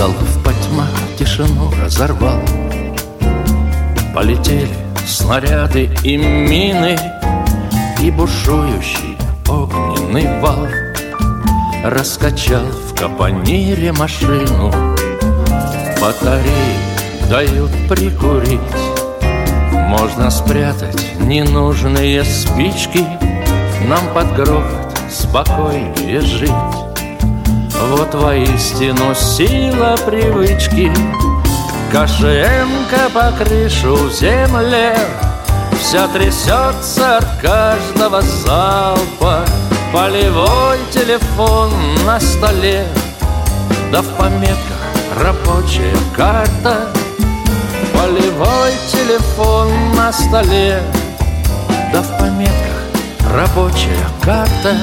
Залп по тьмах тишину разорвал. Полетели снаряды и мины, и бушующий огненный вал раскачал в капонире машину. Батареи дают прикурить, можно спрятать ненужные спички. Нам под грохот спокойнее жить. Вот воистину сила привычки. Кашенка по крышу земле, вся трясется от каждого залпа. Полевой телефон на столе, да в пометках рабочая карта. Полевой телефон на столе, да в пометках рабочая карта.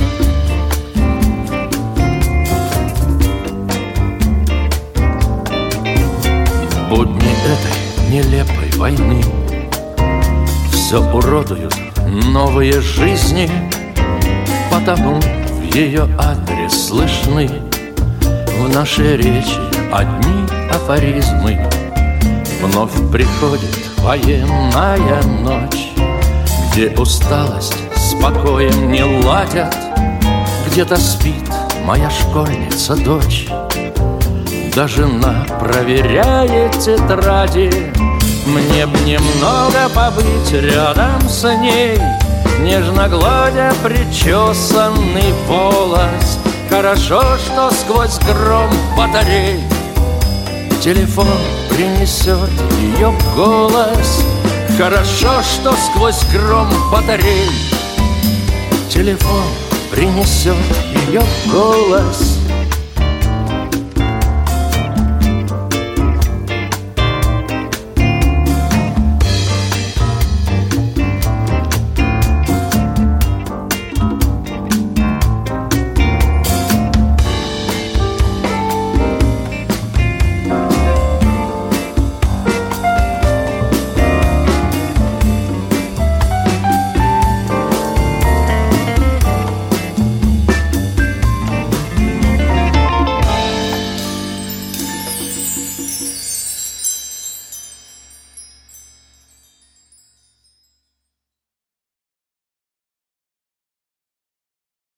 Будни этой нелепой войны все уродуют новые жизни, потому в ее адрес слышны в нашей речи одни афоризмы. Вновь приходит военная ночь, где усталость с покоем не ладят. Где-то спит моя школьница-дочь, да жена проверяет тетради. Мне б немного побыть рядом с ней, нежно гладя причесанный волос. Хорошо, что сквозь гром батарей телефон принесет ее голос. Хорошо, что сквозь гром батарей телефон принесет ее голос.